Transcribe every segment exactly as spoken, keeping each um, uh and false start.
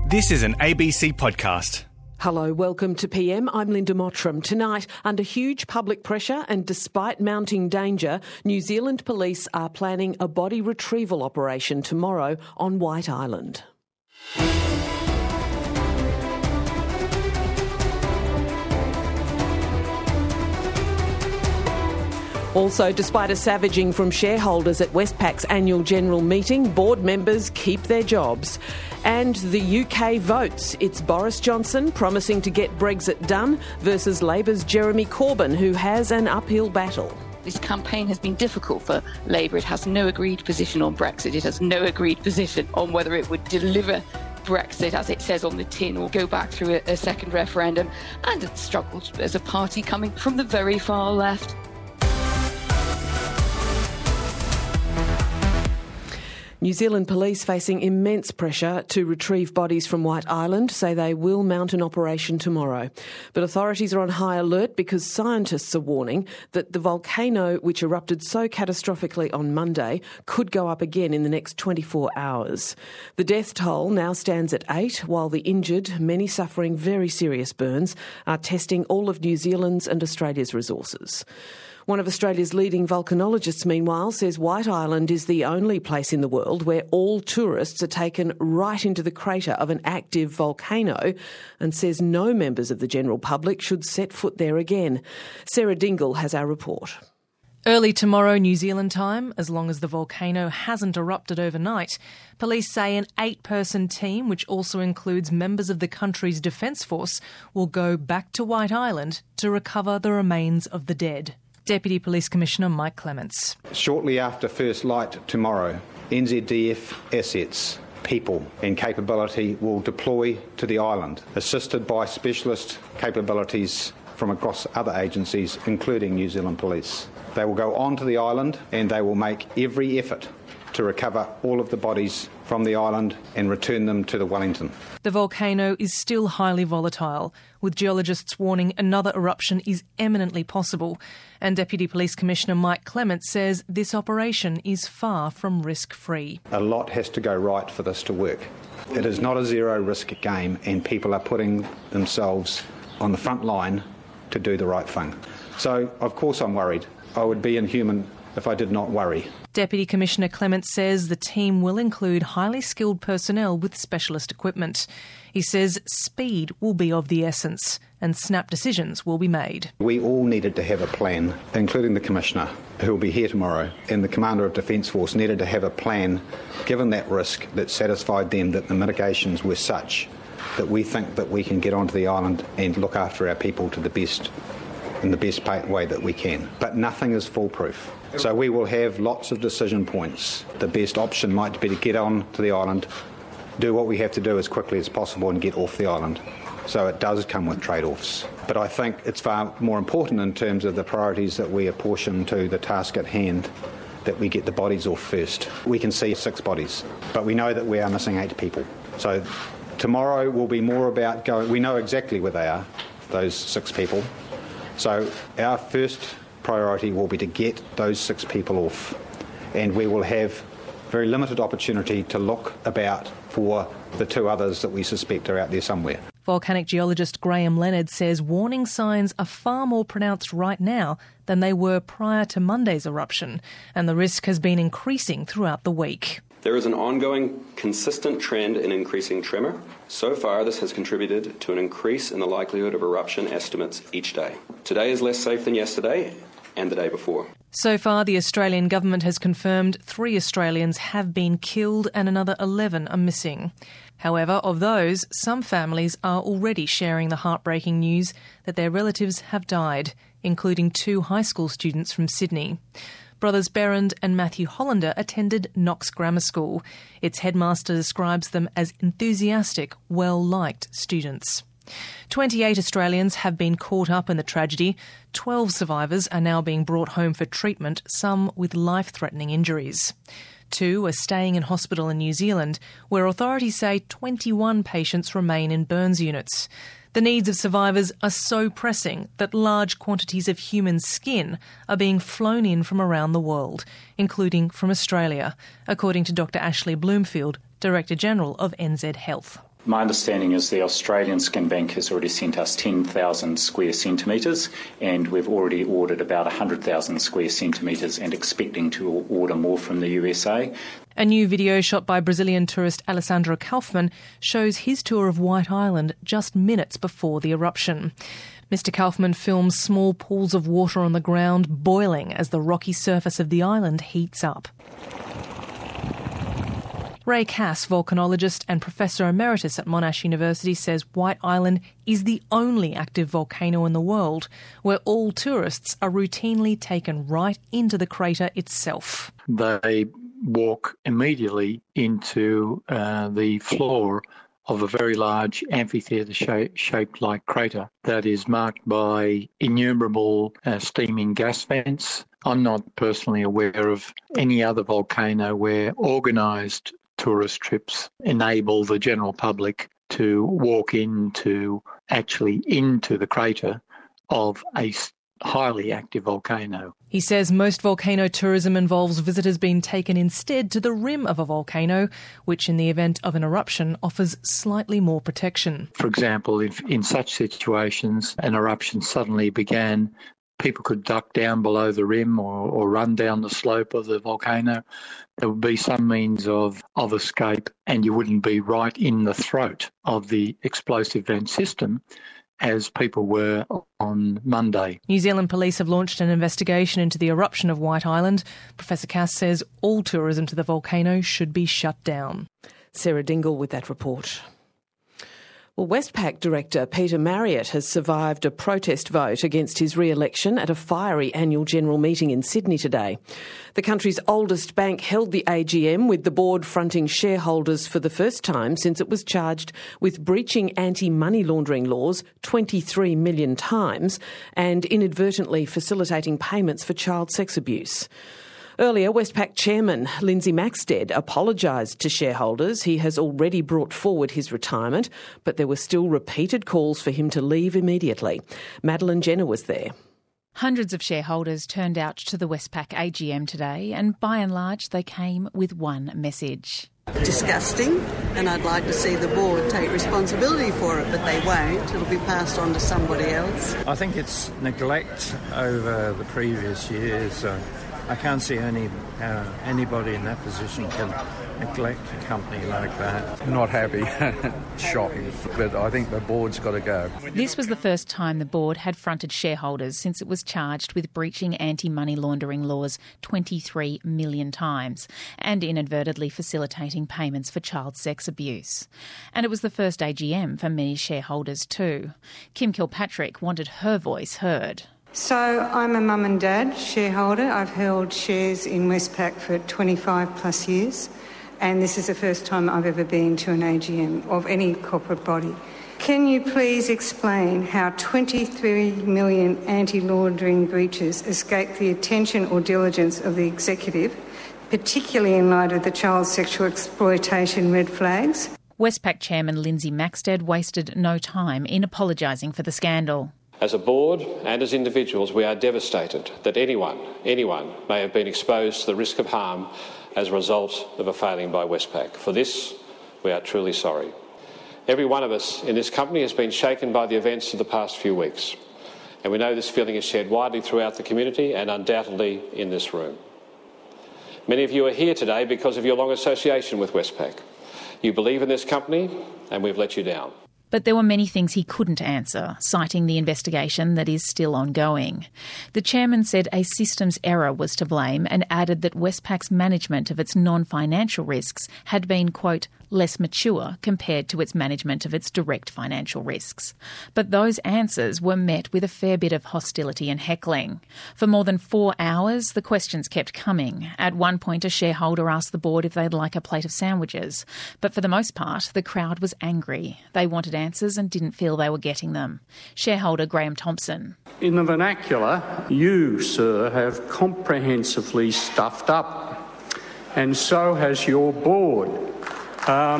This is an A B C podcast. Hello, welcome to P M. I'm Linda Mottram. Tonight, under huge public pressure and despite mounting danger, New Zealand police are planning a body retrieval operation tomorrow on White Island. Also, despite a savaging from shareholders at Westpac's annual general meeting, board members keep their jobs. And the U K votes. It's Boris Johnson promising to get Brexit done versus Labour's Jeremy Corbyn, who has an uphill battle. This campaign has been difficult for Labour. It has no agreed position on Brexit. It has no agreed position on whether it would deliver Brexit, as it says on the tin, or go back through a, a second referendum. And it struggled as a party coming from the very far left. New Zealand police facing immense pressure to retrieve bodies from White Island say they will mount an operation tomorrow. But authorities are on high alert because scientists are warning that the volcano, which erupted so catastrophically on Monday, could go up again in the next twenty-four hours. The death toll now stands at eight, while the injured, many suffering very serious burns, are testing all of New Zealand's and Australia's resources. One of Australia's leading volcanologists, meanwhile, says White Island is the only place in the world where all tourists are taken right into the crater of an active volcano, and says no members of the general public should set foot there again. Sarah Dingle has our report. Early tomorrow New Zealand time, as long as the volcano hasn't erupted overnight, police say an eight-person team, which also includes members of the country's defence force, will go back to White Island to recover the remains of the dead. Deputy Police Commissioner Mike Clements. Shortly after first light tomorrow, N Z D F assets, people and capability will deploy to the island, assisted by specialist capabilities from across other agencies, including New Zealand Police. They will go on to the island and they will make every effort to recover all of the bodies from the island and return them to the Wellington. The volcano is still highly volatile, with geologists warning another eruption is eminently possible. And Deputy Police Commissioner Mike Clements says this operation is far from risk-free. A lot has to go right for this to work. It is not a zero-risk game, and people are putting themselves on the front line to do the right thing. So, of course I'm worried. I would be inhuman if I did not worry. Deputy Commissioner Clements says the team will include highly skilled personnel with specialist equipment. He says speed will be of the essence and snap decisions will be made. We all needed to have a plan, including the Commissioner, who will be here tomorrow, and the Commander of Defence Force needed to have a plan, given that risk, that satisfied them that the mitigations were such that we think that we can get onto the island and look after our people to the best, in the best way that we can. But nothing is foolproof. So we will have lots of decision points. The best option might be to get on to the island, do what we have to do as quickly as possible and get off the island. So it does come with trade-offs. But I think it's far more important in terms of the priorities that we apportion to the task at hand, that we get the bodies off first. We can see six bodies, but we know that we are missing eight people. So tomorrow will be more about going, we know exactly where they are, those six people. So our first priority will be to get those six people off, and we will have very limited opportunity to look about for the two others that we suspect are out there somewhere. Volcanic geologist Graham Leonard says warning signs are far more pronounced right now than they were prior to Monday's eruption, and the risk has been increasing throughout the week. There is an ongoing, consistent trend in increasing tremor. So far, this has contributed to an increase in the likelihood of eruption estimates each day. Today is less safe than yesterday and the day before. So far, the Australian government has confirmed three Australians have been killed and another eleven are missing. However, of those, some families are already sharing the heartbreaking news that their relatives have died, including two high school students from Sydney. Brothers Berend and Matthew Hollander attended Knox Grammar School. Its headmaster describes them as enthusiastic, well-liked students. twenty-eight Australians have been caught up in the tragedy. twelve survivors are now being brought home for treatment, some with life-threatening injuries. Two are staying in hospital in New Zealand, where authorities say twenty-one patients remain in burns units. The needs of survivors are so pressing that large quantities of human skin are being flown in from around the world, including from Australia, according to Doctor Ashley Bloomfield, Director General of N Z Health. My understanding is the Australian Skin Bank has already sent us ten thousand square centimetres, and we've already ordered about one hundred thousand square centimetres and expecting to order more from the U S A. A new video shot by Brazilian tourist Alessandro Kaufmann shows his tour of White Island just minutes before the eruption. Mister Kaufmann films small pools of water on the ground boiling as the rocky surface of the island heats up. Ray Cass, volcanologist and Professor Emeritus at Monash University, says White Island is the only active volcano in the world where all tourists are routinely taken right into the crater itself. They walk immediately into uh, the floor of a very large amphitheatre shape, shaped like crater that is marked by innumerable uh, steaming gas vents. I'm not personally aware of any other volcano where organised tourist trips enable the general public to walk into, actually into the crater of a highly active volcano. He says most volcano tourism involves visitors being taken instead to the rim of a volcano, which in the event of an eruption offers slightly more protection. For example, if in such situations an eruption suddenly began, people could duck down below the rim or, or run down the slope of the volcano. There would be some means of, of escape, and you wouldn't be right in the throat of the explosive vent system as people were on Monday. New Zealand police have launched an investigation into the eruption of White Island. Professor Cass says all tourism to the volcano should be shut down. Sarah Dingle with that report. Well, Westpac director Peter Marriott has survived a protest vote against his re-election at a fiery annual general meeting in Sydney today. The country's oldest bank held the A G M with the board fronting shareholders for the first time since it was charged with breaching anti-money laundering laws twenty-three million times and inadvertently facilitating payments for child sex abuse. Earlier, Westpac chairman Lindsay Maxted apologised to shareholders. He has already brought forward his retirement, but there were still repeated calls for him to leave immediately. Madeline Jenner was there. Hundreds of shareholders turned out to the Westpac A G M today, and by and large they came with one message. Disgusting, and I'd like to see the board take responsibility for it, but they won't. It'll be passed on to somebody else. I think it's neglect over the previous years. Uh, I can't see any uh, anybody in that position can neglect a company like that. Not happy. Shocking. But I think the board's got to go. This was the first time the board had fronted shareholders since it was charged with breaching anti-money laundering laws twenty-three million times and inadvertently facilitating payments for child sex abuse. And it was the first A G M for many shareholders too. Kim Kilpatrick wanted her voice heard. So I'm a mum and dad shareholder. I've held shares in Westpac for twenty-five plus years, and this is the first time I've ever been to an A G M of any corporate body. Can you please explain how twenty-three million anti-laundering breaches escaped the attention or diligence of the executive, particularly in light of the child sexual exploitation red flags? Westpac chairman Lindsay Maxted wasted no time in apologising for the scandal. As a board and as individuals, we are devastated that anyone, anyone may have been exposed to the risk of harm as a result of a failing by Westpac. For this, we are truly sorry. Every one of us in this company has been shaken by the events of the past few weeks, and we know this feeling is shared widely throughout the community and undoubtedly in this room. Many of you are here today because of your long association with Westpac. You believe in this company, and we've let you down. But there were many things he couldn't answer, citing the investigation that is still ongoing. The chairman said a systems error was to blame and added that Westpac's management of its non-financial risks had been, quote, less mature compared to its management of its direct financial risks. But those answers were met with a fair bit of hostility and heckling. For more than four hours, the questions kept coming. At one point, a shareholder asked the board if they'd like a plate of sandwiches. But for the most part, the crowd was angry. They wanted answers and didn't feel they were getting them. Shareholder Graham Thompson. In the vernacular, you, sir, have comprehensively stuffed up. And so has your board. Um,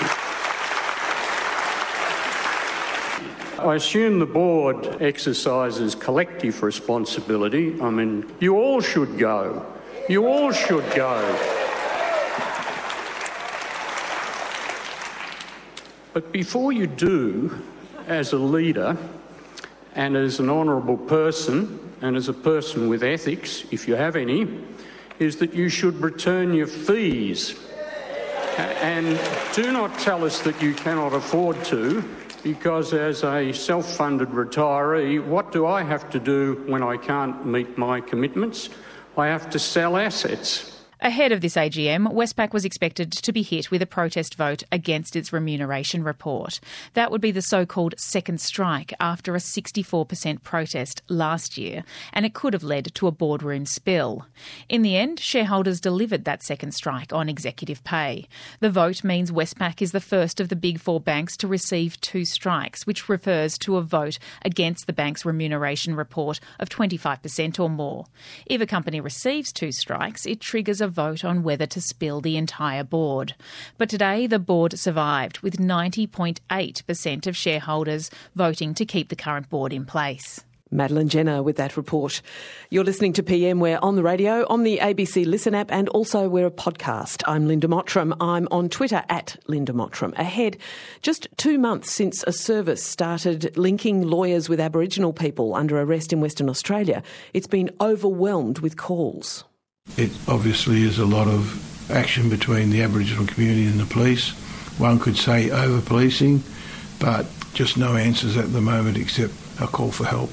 I assume the board exercises collective responsibility. I mean, you all should go. You all should go. But before you do, as a leader and as an honourable person and as a person with ethics, if you have any, is that you should return your fees. And do not tell us that you cannot afford to, because as a self-funded retiree, what do I have to do when I can't meet my commitments? I have to sell assets. Ahead of this A G M, Westpac was expected to be hit with a protest vote against its remuneration report. That would be the so-called second strike after a sixty-four percent protest last year, and it could have led to a boardroom spill. In the end, shareholders delivered that second strike on executive pay. The vote means Westpac is the first of the big four banks to receive two strikes, which refers to a vote against the bank's remuneration report of twenty-five percent or more. If a company receives two strikes, it triggers a vote on whether to spill the entire board. But today the board survived, with ninety point eight percent of shareholders voting to keep the current board in place. Madeline Jenner with that report. You're listening to P M. We're on the radio, on the A B C Listen app, and also we're a podcast. I'm Linda Mottram. I'm on Twitter at Linda Mottram. Ahead, just two months since a service started linking lawyers with Aboriginal people under arrest in Western Australia, it's been overwhelmed with calls. It obviously is a lot of action between the Aboriginal community and the police. One could say over-policing, but just no answers at the moment except a call for help.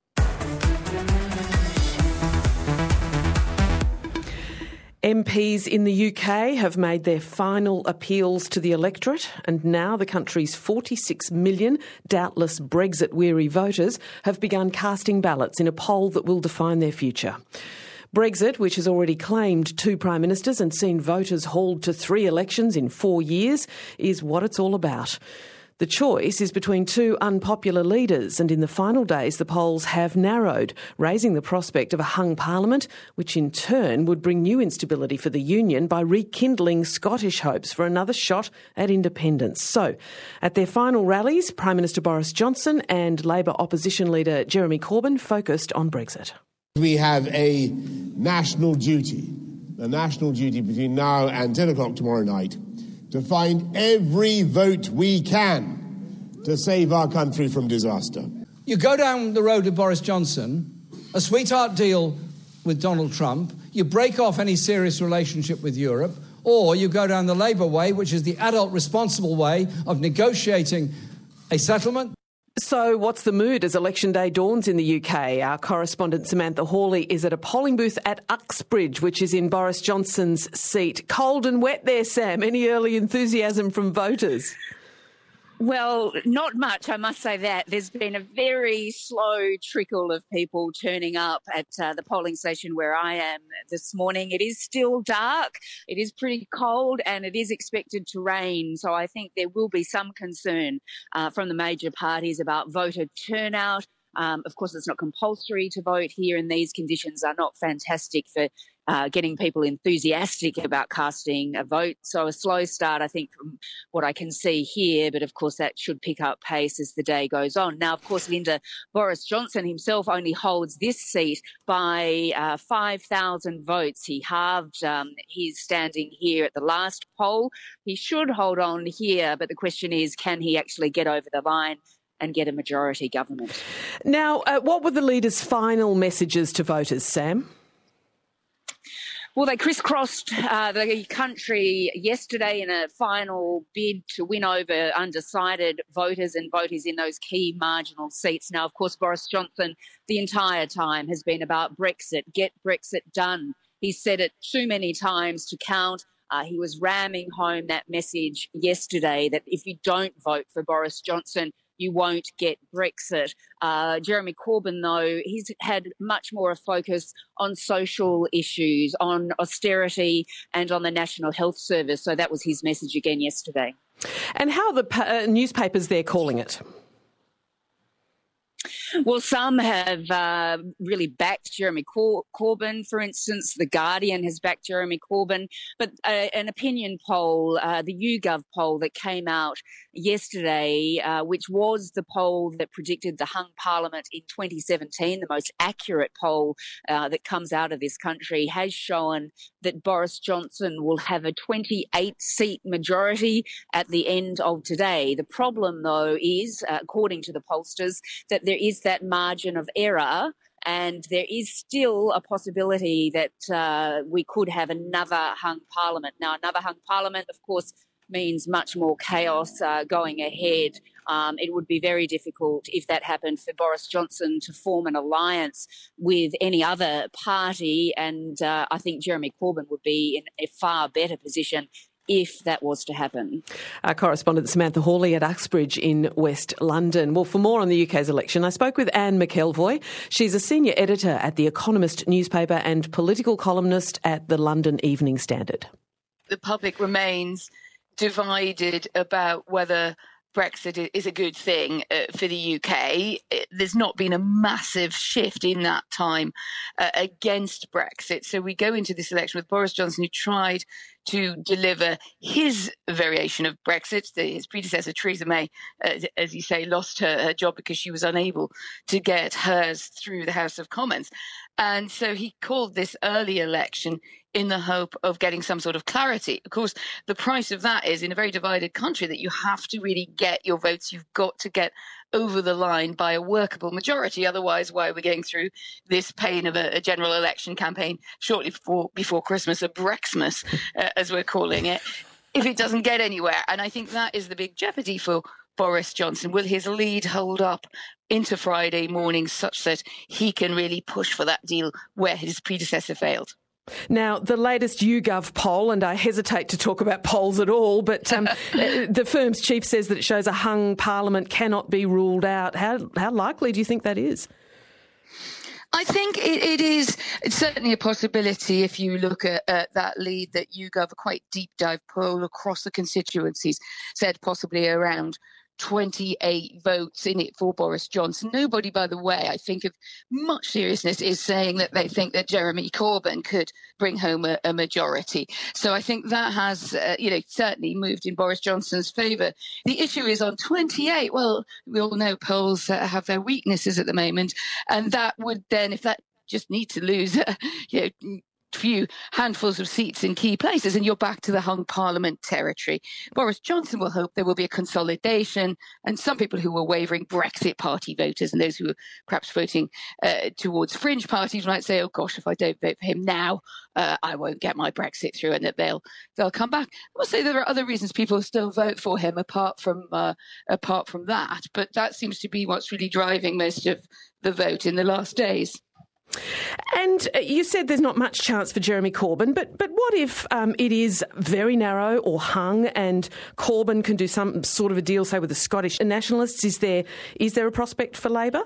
M Ps in the U K have made their final appeals to the electorate, and now the country's forty-six million doubtless Brexit-weary voters have begun casting ballots in a poll that will define their future. Brexit, which has already claimed two prime ministers and seen voters hauled to three elections in four years, is what it's all about. The choice is between two unpopular leaders, and in the final days the polls have narrowed, raising the prospect of a hung parliament, which in turn would bring new instability for the union by rekindling Scottish hopes for another shot at independence. So, at their final rallies, Prime Minister Boris Johnson and Labor opposition leader Jeremy Corbyn focused on Brexit. We have a national duty, a national duty between now and ten o'clock tomorrow night to find every vote we can to save our country from disaster. You go down the road with Boris Johnson, a sweetheart deal with Donald Trump, you break off any serious relationship with Europe, or you go down the Labour way, which is the adult responsible way of negotiating a settlement. So what's the mood as election day dawns in the U K? Our correspondent Samantha Hawley is at a polling booth at Uxbridge, which is in Boris Johnson's seat. Cold and wet there, Sam. Any early enthusiasm from voters? Well, not much, I must say that. There's been a very slow trickle of people turning up at uh, the polling station where I am this morning. It is still dark, it is pretty cold, and it is expected to rain. So I think there will be some concern uh, from the major parties about voter turnout. Um, of course, it's not compulsory to vote here, and these conditions are not fantastic for Uh, getting people enthusiastic about casting a vote. So a slow start, I think, from what I can see here, but of course that should pick up pace as the day goes on. Now, of course, Linda, Boris Johnson himself only holds this seat by uh, five thousand votes. He halved um, his standing here at the last poll. He should hold on here, but the question is, can he actually get over the line and get a majority government? Now, uh, what were the leaders' final messages to voters, Sam? Well, they crisscrossed uh, the country yesterday in a final bid to win over undecided voters and voters in those key marginal seats. Now, of course, Boris Johnson the entire time has been about Brexit, get Brexit done. He said it too many times to count. Uh, he was ramming home that message yesterday that if you don't vote for Boris Johnson, you won't get Brexit. Uh, Jeremy Corbyn, though, he's had much more a focus on social issues, on austerity and on the National Health Service. So that was his message again yesterday. And how are the pa- uh, newspapers there calling it? Well, some have uh, really backed Jeremy Cor- Corbyn, for instance. The Guardian has backed Jeremy Corbyn. But uh, an opinion poll, uh, the YouGov poll that came out yesterday, uh, which was the poll that predicted the hung parliament in twenty seventeen, the most accurate poll uh, that comes out of this country, has shown that Boris Johnson will have a twenty-eight seat majority at the end of today. The problem, though, is, uh, according to the pollsters, that there is that margin of error, and there is still a possibility that uh, we could have another hung parliament. Now, another hung parliament, of course, means much more chaos uh, going ahead. Um, it would be very difficult, if that happened, for Boris Johnson to form an alliance with any other party, and uh, I think Jeremy Corbyn would be in a far better position if that was to happen. Our correspondent Samantha Hawley at Uxbridge in West London. Well, for more on the U K's election, I spoke with Anne McElvoy. She's a senior editor at The Economist newspaper and political columnist at the London Evening Standard. The public remains divided about whether Brexit is a good thing uh, for the U K. There's not been a massive shift in that time uh, against Brexit. So we go into this election with Boris Johnson, who tried to deliver his variation of Brexit. The, his predecessor, Theresa May, uh, as you say, lost her, her job because she was unable to get hers through the House of Commons. And so he called this early election in the hope of getting some sort of clarity. Of course, the price of that is, in a very divided country, that you have to really get your votes. You've got to get over the line by a workable majority. Otherwise, why are we going through this pain of a, a general election campaign shortly before, before Christmas, a Brexmas, uh, as we're calling it, if it doesn't get anywhere? And I think that is the big jeopardy for Boris Johnson. Will his lead hold up into Friday morning such that he can really push for that deal where his predecessor failed? Now, the latest YouGov poll, and I hesitate to talk about polls at all, but um, the firm's chief says that it shows a hung parliament cannot be ruled out. How, how likely do you think that is? I think it, it is it's certainly a possibility if you look at, at that lead that YouGov, a quite deep dive poll across the constituencies, said possibly around twenty-eight votes in it for Boris Johnson. Nobody, by the way, I think of much seriousness, is saying that they think that Jeremy Corbyn could bring home a, a majority. So I think that has, uh, you know, certainly moved in Boris Johnson's favour. The issue is on twenty-eight. Well, we all know polls uh, have their weaknesses at the moment, and that would then, if that just need to lose, uh, you know, few handfuls of seats in key places, and you're back to the hung parliament territory. Boris Johnson will hope there will be a consolidation, and some people who were wavering, Brexit party voters, and those who are perhaps voting uh, towards fringe parties might say, oh gosh, if I don't vote for him now, uh, I won't get my Brexit through, and that they'll they'll come back. I must say there are other reasons people still vote for him apart from uh, apart from that, but that seems to be what's really driving most of the vote in the last days. And you said there's not much chance for Jeremy Corbyn, but but what if um, it is very narrow or hung and Corbyn can do some sort of a deal, say, with the Scottish nationalists? Is there is there a prospect for Labour?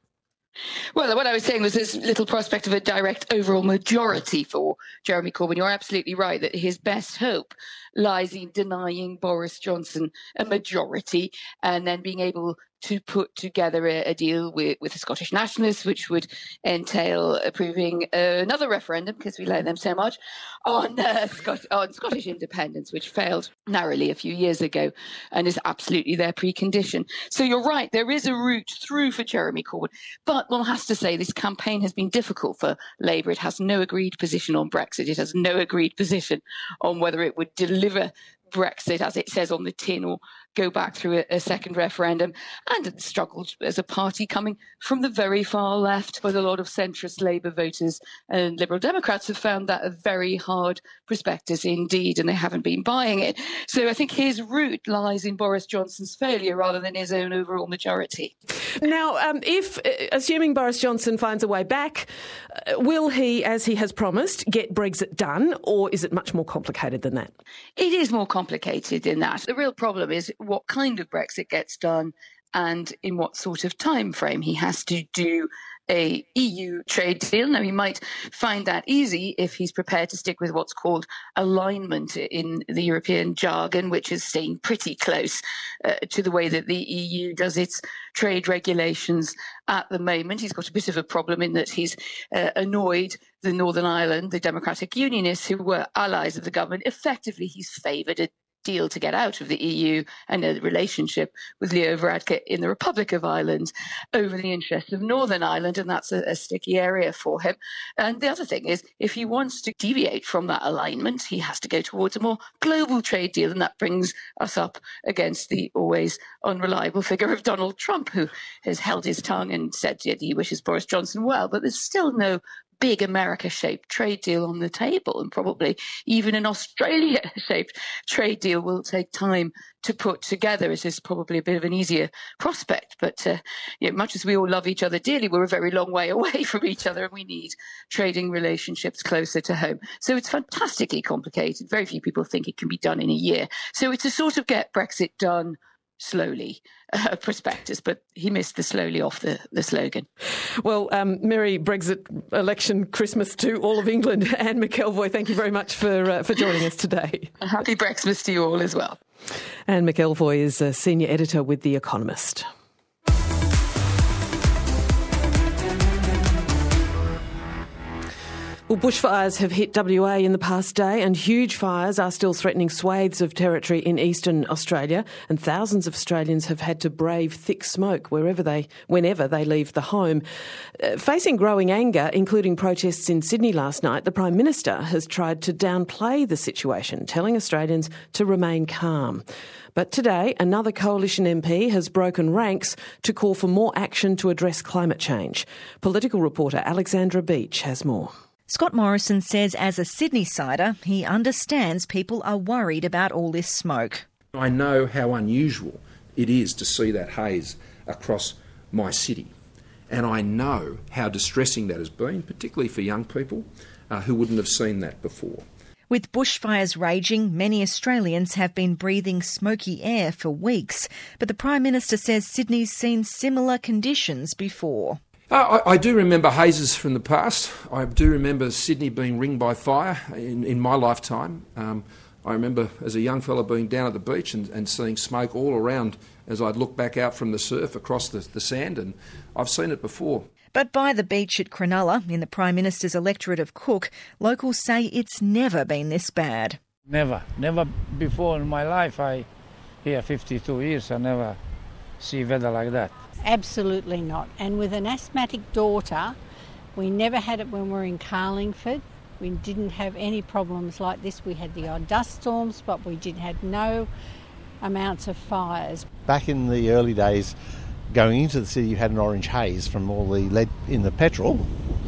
Well, what I was saying was there's little prospect of a direct overall majority for Jeremy Corbyn. You're absolutely right that his best hope lies in denying Boris Johnson a majority and then being able to put together a, a deal with, with the Scottish nationalists, which would entail approving uh, another referendum, because we like them so much, on, uh, Scot- on Scottish independence, which failed narrowly a few years ago and is absolutely their precondition. So you're right, there is a route through for Jeremy Corbyn. But one has to say this campaign has been difficult for Labour. It has no agreed position on Brexit. It has no agreed position on whether it would deliver Brexit, as it says on the tin, or go back through a, a second referendum, and it struggled as a party coming from the very far left. But a lot of centrist Labour voters and Liberal Democrats have found that a very hard prospectus indeed, and they haven't been buying it. So I think his route lies in Boris Johnson's failure rather than his own overall majority. Now, um, if, assuming Boris Johnson finds a way back, uh, will he, as he has promised, get Brexit done, or is it much more complicated than that? It is more complicated than that. The real problem is what kind of Brexit gets done and in what sort of time frame. He has to do a E U trade deal. Now, he might find that easy if he's prepared to stick with what's called alignment in the European jargon, which is staying pretty close uh, to the way that the E U does its trade regulations at the moment. He's got a bit of a problem in that he's uh, annoyed the Northern Ireland, the Democratic Unionists, who were allies of the government. Effectively, he's favoured a deal to get out of the E U and a relationship with Leo Varadkar in the Republic of Ireland over the interests of Northern Ireland, and that's a, a sticky area for him. And the other thing is, if he wants to deviate from that alignment, he has to go towards a more global trade deal, and that brings us up against the always unreliable figure of Donald Trump, who has held his tongue and said that he wishes Boris Johnson well, but there's still no big America-shaped trade deal on the table, and probably even an Australia-shaped trade deal will take time to put together. It is probably a bit of an easier prospect, but uh, you know, much as we all love each other dearly, we're a very long way away from each other, and we need trading relationships closer to home. So it's fantastically complicated. Very few people think it can be done in a year. So it's a sort of get Brexit done slowly uh, prospectus, but he missed the slowly off the, the slogan. Well, um, Merry Brexit election Christmas to all of England. Anne McElvoy, thank you very much for uh, for joining us today. Happy Brexmas to you all as well. Anne McElvoy is a senior editor with The Economist. Well, bushfires have hit W A in the past day, and huge fires are still threatening swathes of territory in eastern Australia, and thousands of Australians have had to brave thick smoke wherever they, whenever they leave the home. Uh, facing growing anger, including protests in Sydney last night, the Prime Minister has tried to downplay the situation, telling Australians to remain calm. But today, another Coalition M P has broken ranks to call for more action to address climate change. Political reporter Alexandra Beach has more. Scott Morrison says as a Sydney-sider, he understands people are worried about all this smoke. I know how unusual it is to see that haze across my city. And I know how distressing that has been, particularly for young people uh, who wouldn't have seen that before. With bushfires raging, many Australians have been breathing smoky air for weeks. But the Prime Minister says Sydney's seen similar conditions before. Uh, I, I do remember hazes from the past. I do remember Sydney being ringed by fire in, in my lifetime. Um, I remember as a young fella being down at the beach and, and seeing smoke all around as I'd look back out from the surf across the, the sand, and I've seen it before. But by the beach at Cronulla, in the Prime Minister's electorate of Cook, locals say it's never been this bad. Never. Never before in my life. I here fifty-two years, I never see weather like that. Absolutely not. And with an asthmatic daughter, we never had it when we were in Carlingford. We didn't have any problems like this. We had the odd dust storms, but we did have no amounts of fires. Back in the early days, going into the city, you had an orange haze from all the lead in the petrol,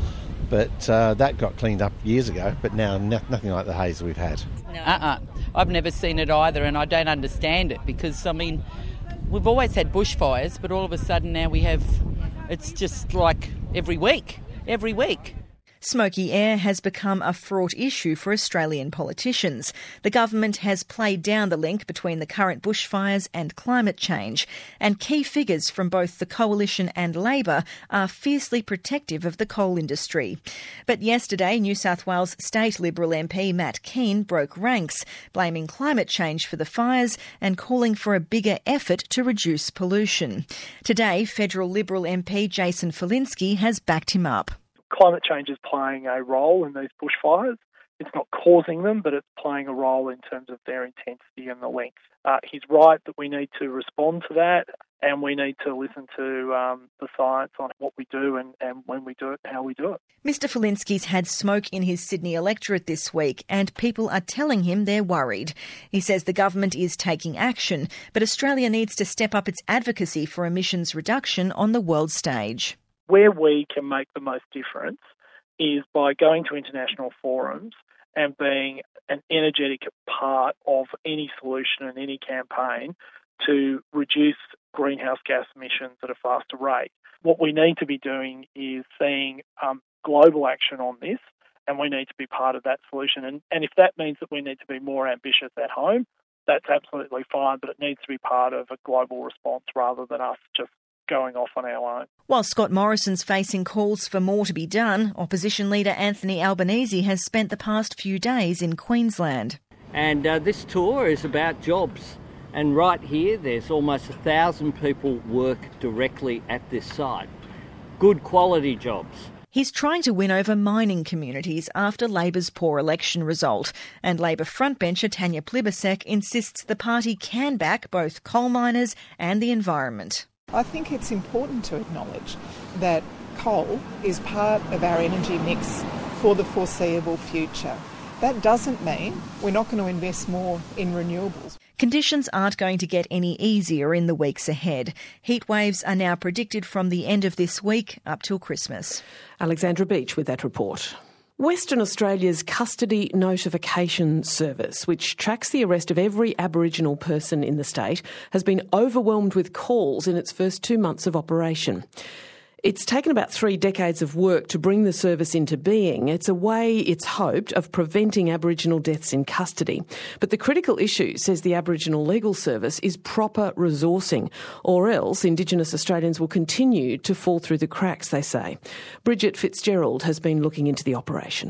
but uh, that got cleaned up years ago, but now no- nothing like the haze we've had. No. Uh-uh. I've never seen it either, and I don't understand it because, I mean, we've always had bushfires, but all of a sudden now we have, it's just like every week, every week. Smoky air has become a fraught issue for Australian politicians. The government has played down the link between the current bushfires and climate change, and key figures from both the Coalition and Labor are fiercely protective of the coal industry. But yesterday, New South Wales State Liberal M P Matt Keane broke ranks, blaming climate change for the fires and calling for a bigger effort to reduce pollution. Today, federal Liberal M P Jason Falinski has backed him up. Climate change is playing a role in these bushfires. It's not causing them, but it's playing a role in terms of their intensity and the length. Uh, he's right that we need to respond to that, and we need to listen to um, the science on what we do and, and when we do it and how we do it. Mister Falinski's had smoke in his Sydney electorate this week, and people are telling him they're worried. He says the government is taking action, but Australia needs to step up its advocacy for emissions reduction on the world stage. Where we can make the most difference is by going to international forums and being an energetic part of any solution and any campaign to reduce greenhouse gas emissions at a faster rate. What we need to be doing is seeing um, global action on this, and we need to be part of that solution. And, and if that means that we need to be more ambitious at home, that's absolutely fine, but it needs to be part of a global response rather than us just going off on our own. While Scott Morrison's facing calls for more to be done, opposition leader Anthony Albanese has spent the past few days in Queensland. And uh, this tour is about jobs. And right here, there's almost a thousand people work directly at this site. Good quality jobs. He's trying to win over mining communities after Labor's poor election result. And Labor frontbencher Tanya Plibersek insists the party can back both coal miners and the environment. I think it's important to acknowledge that coal is part of our energy mix for the foreseeable future. That doesn't mean we're not going to invest more in renewables. Conditions aren't going to get any easier in the weeks ahead. Heat waves are now predicted from the end of this week up till Christmas. Alexandra Beach with that report. Western Australia's Custody Notification Service, which tracks the arrest of every Aboriginal person in the state, has been overwhelmed with calls in its first two months of operation. It's taken about three decades of work to bring the service into being. It's a way, it's hoped, of preventing Aboriginal deaths in custody. But the critical issue, says the Aboriginal Legal Service, is proper resourcing, or else Indigenous Australians will continue to fall through the cracks, they say. Bridget Fitzgerald has been looking into the operation.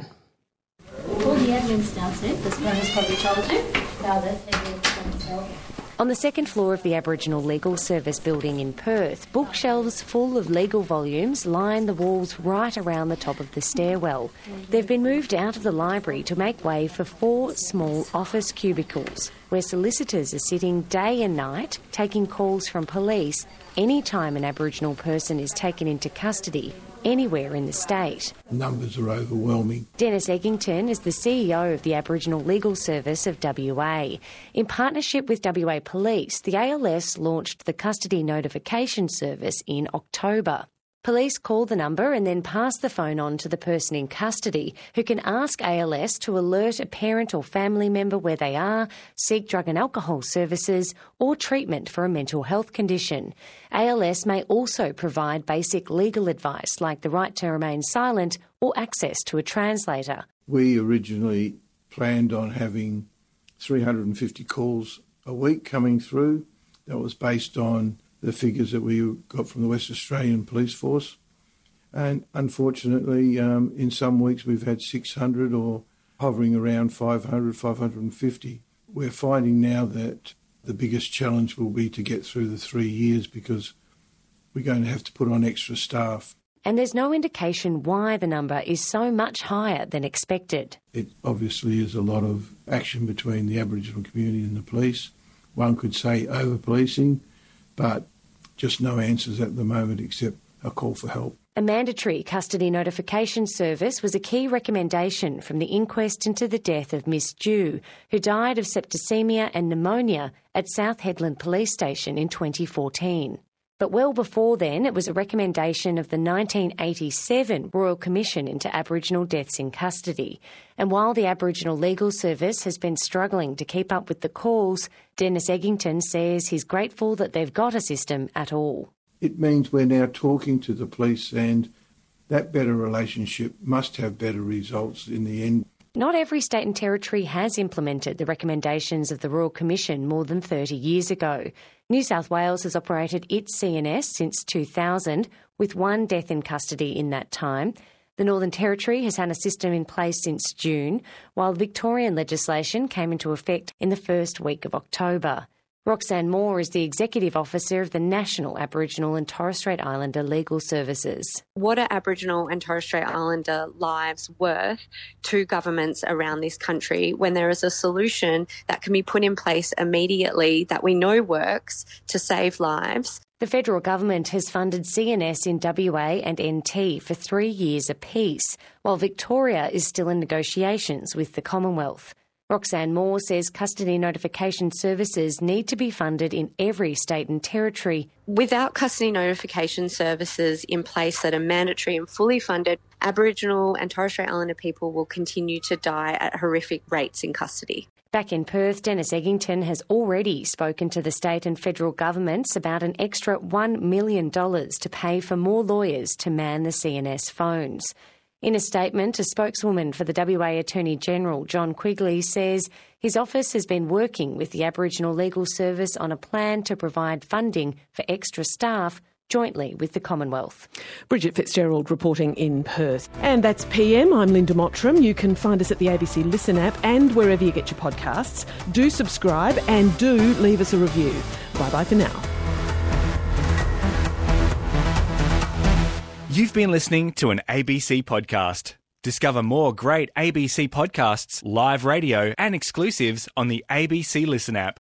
All the admin's downstairs, as Glenn has probably told you. Now that's everything. On the second floor of the Aboriginal Legal Service building in Perth, bookshelves full of legal volumes line the walls right around the top of the stairwell. They've been moved out of the library to make way for four small office cubicles, where solicitors are sitting day and night taking calls from police any time an Aboriginal person is taken into custody anywhere in the state. Numbers are overwhelming. Dennis Eggington is the C E O of the Aboriginal Legal Service of W A. In partnership with W A Police, the A L S launched the Custody Notification Service in October. Police call the number and then pass the phone on to the person in custody, who can ask A L S to alert a parent or family member where they are, seek drug and alcohol services or treatment for a mental health condition. A L S may also provide basic legal advice like the right to remain silent or access to a translator. We originally planned on having three hundred fifty calls a week coming through. That was based on the figures that we got from the West Australian Police Force. And unfortunately, um, in some weeks we've had six hundred or hovering around five hundred, five hundred fifty. We're finding now that the biggest challenge will be to get through the three years because we're going to have to put on extra staff. And there's no indication why the number is so much higher than expected. It obviously is a lot of action between the Aboriginal community and the police. One could say over-policing, but just no answers at the moment except a call for help. A mandatory custody notification service was a key recommendation from the inquest into the death of Miss Dew, who died of septicemia and pneumonia at South Hedland Police Station in twenty fourteen. But well before then, it was a recommendation of the nineteen eighty-seven Royal Commission into Aboriginal Deaths in Custody. And while the Aboriginal Legal Service has been struggling to keep up with the calls, Dennis Eggington says he's grateful that they've got a system at all. It means we're now talking to the police, and that better relationship must have better results in the end. Not every state and territory has implemented the recommendations of the Royal Commission more than thirty years ago. New South Wales has operated its C N S since two thousand, with one death in custody in that time. The Northern Territory has had a system in place since June, while Victorian legislation came into effect in the first week of October. Roxanne Moore is the Executive Officer of the National Aboriginal and Torres Strait Islander Legal Services. What are Aboriginal and Torres Strait Islander lives worth to governments around this country when there is a solution that can be put in place immediately that we know works to save lives? The federal government has funded C N S in W A and N T for three years apiece, while Victoria is still in negotiations with the Commonwealth. Roxanne Moore says custody notification services need to be funded in every state and territory. Without custody notification services in place that are mandatory and fully funded, Aboriginal and Torres Strait Islander people will continue to die at horrific rates in custody. Back in Perth, Dennis Eggington has already spoken to the state and federal governments about an extra one million dollars to pay for more lawyers to man the C N S phones. In a statement, a spokeswoman for the W A Attorney-General, John Quigley, says his office has been working with the Aboriginal Legal Service on a plan to provide funding for extra staff jointly with the Commonwealth. Bridget Fitzgerald reporting in Perth. And that's P M. I'm Linda Mottram. You can find us at the A B C Listen app and wherever you get your podcasts. Do subscribe and do leave us a review. Bye-bye for now. You've been listening to an A B C podcast. Discover more great A B C podcasts, live radio and exclusives on the A B C Listen app.